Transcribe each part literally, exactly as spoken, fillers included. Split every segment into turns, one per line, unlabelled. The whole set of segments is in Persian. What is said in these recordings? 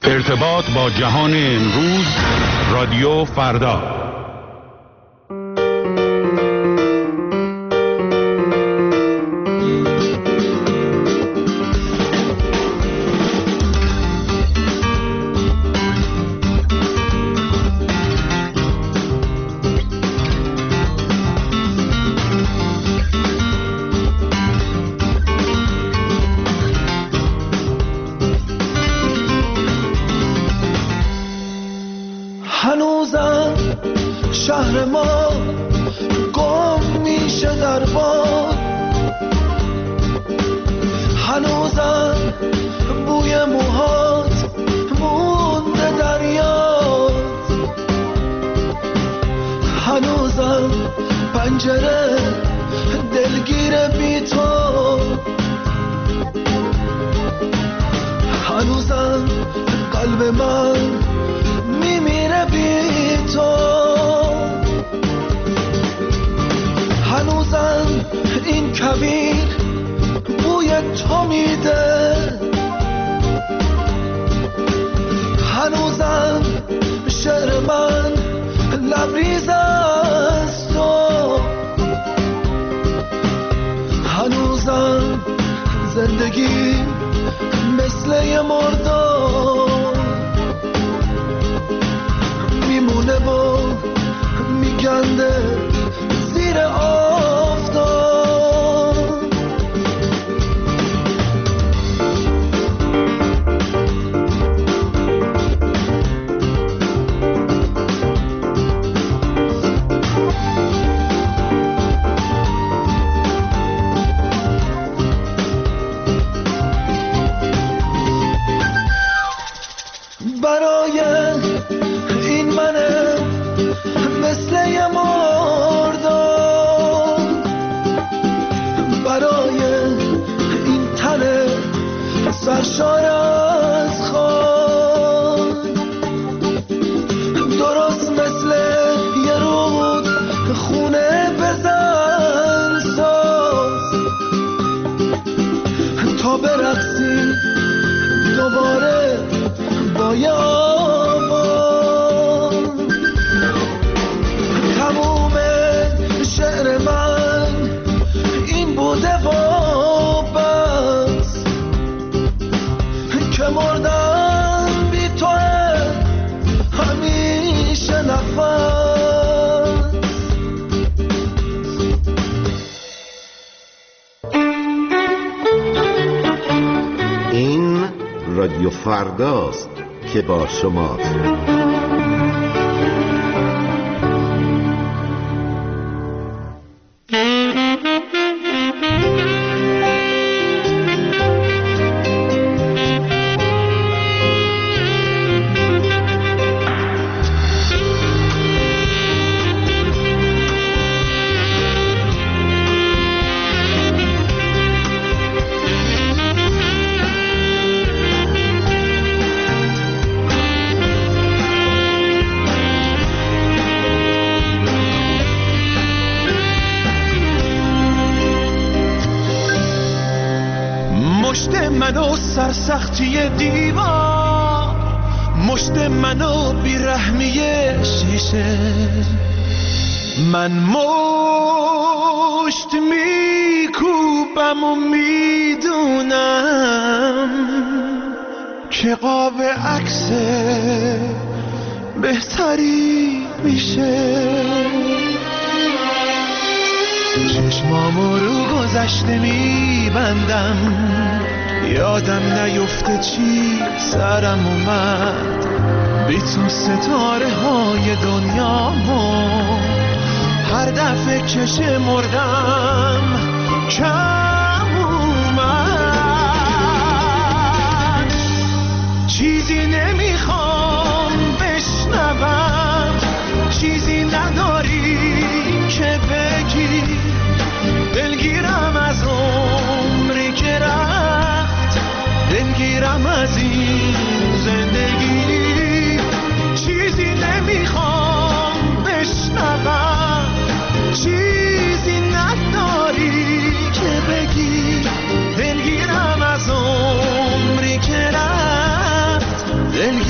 ارتباط با جهان امروز، رادیو فردا.
هنوزم شهر ما گم میشه در باد، هنوزم بوی موهات مونده در یاد، هنوزم پنجره دلگیر بی تو، هنوزم قلب من میمیره بی تو، هنوزم این کویر بوی تو میده، هنوزم شعر من لبریز از تو، هنوزم زندگی مثل یه مردار میمونه و میگنده زیر آفتاب. برای این منه مثل یه مردار، برای این تنه سرشار از خاک، درست مثل یه رود خونه بزن ساز تا برقصی دوباره با یه آواز. تموم شعر من این بوده و بس که مردم بی تو همیشه نفس.
این رادیو فرداست که با شماست.
مشت منو سرسختی دیوار، مشت منو بیرحمی شیشه، من مشت میکوبم و میدونم که قاب عکس بهتری میشه. چشمامو رو گذشته میبندم، یادم نیفته چی سرم اومد، بی تو ستاره های دنیامو هر دفعه که شمردم کم اومد. چیزی نمیخوام بشنوم، چیزی نداری که بگی، دلگیرم از عمری که رفت، دلگیرم از این زندگی. چیزی نمیخوام بشنوم، چیزی نداری که بگی، دلگیرم از عمری که رفت، دلگیرم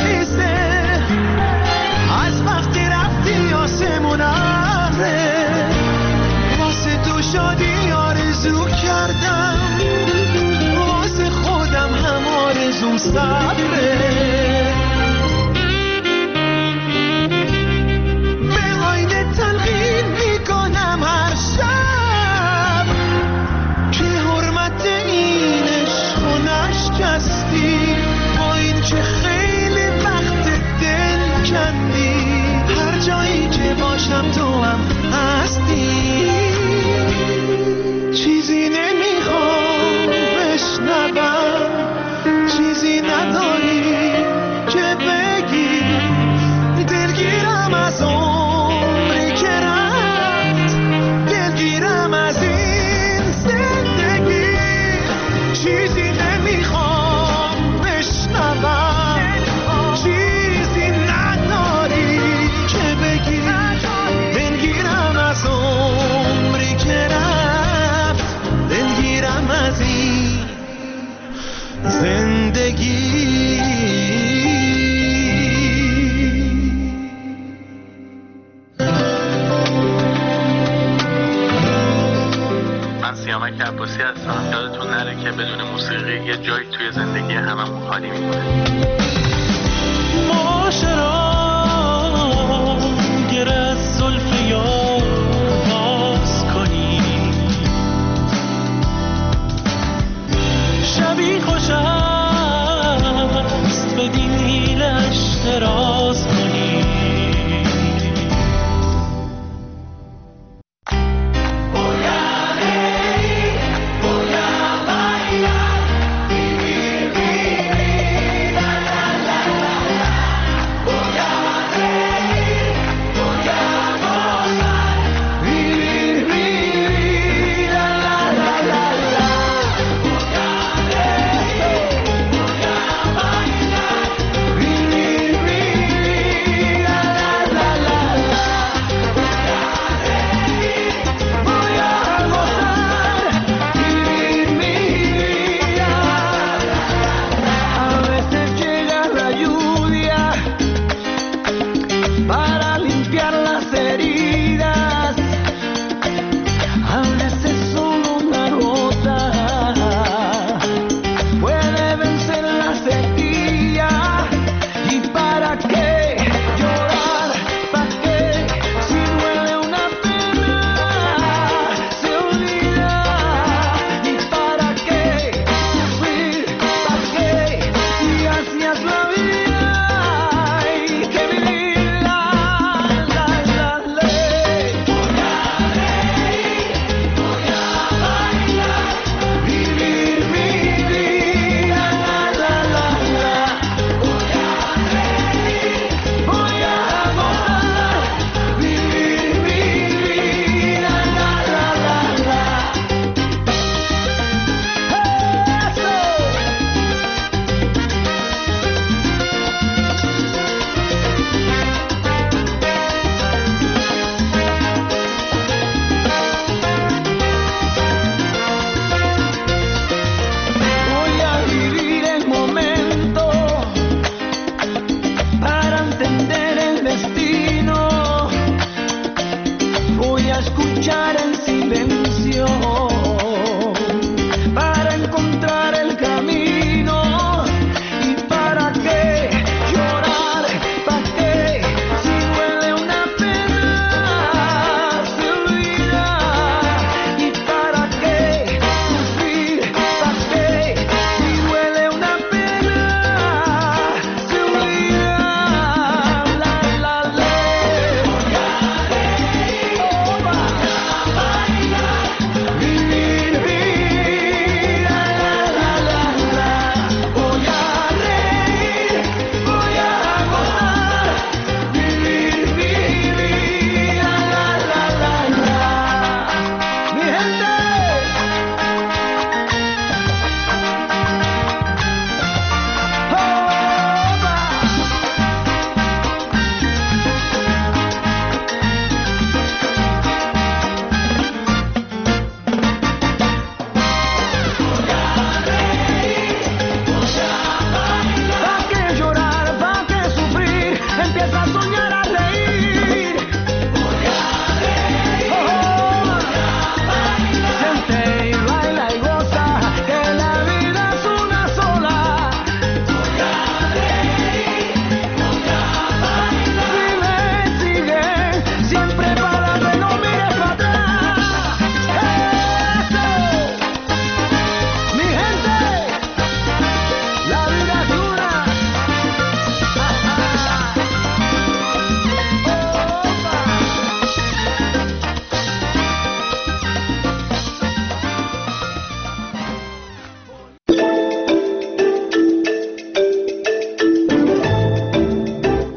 میریزه از وقتی رفتی آسمون ابره واسه تو شادی آرزو کردم واسه خودم هم آرزوم صبره به آینه تلقین میکنم هر شب که حرمت این عشق و نشکستی با این که خیلی وقت دل کندی هر جایی که باشم تو هم هستی چیزی نمیخوام بشنوم چیزی نداری که بگی دلگیرم از عمری که رفت دلگیرم از این زندگی چیزی نمیخوام بشنوم چیزی نداری که بگی دلگیرم از عمری که رفت دلگیرم از این زندگی
من سیامک عباسی هستم. یادتون نره که بدون موسیقی یه جایی توی زندگی هممون خالی میمونه.
معاشران گر از زلف یار باز کنی شبی خوش است به دیلش دراز کنی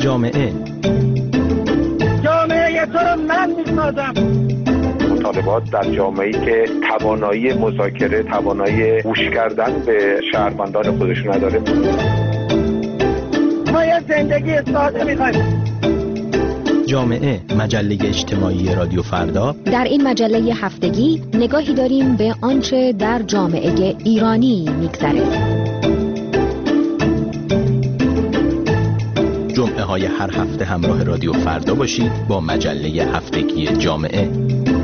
جامعه
جامعه تو رو من میسازم.
مطالبات در جامعه‌ای که توانایی مذاکره، توانایی گوش کردن به شهروندان خودش نداره.
ما یه زندگی ساده می‌خوایم.
جامعه، مجله اجتماعی رادیو فردا.
در این مجله هفتگی نگاهی داریم به آنچه در جامعه ایرانی می‌گذره.
جمعه های هر هفته همراه رادیو فردا باشید با مجله هفتگی جامعه.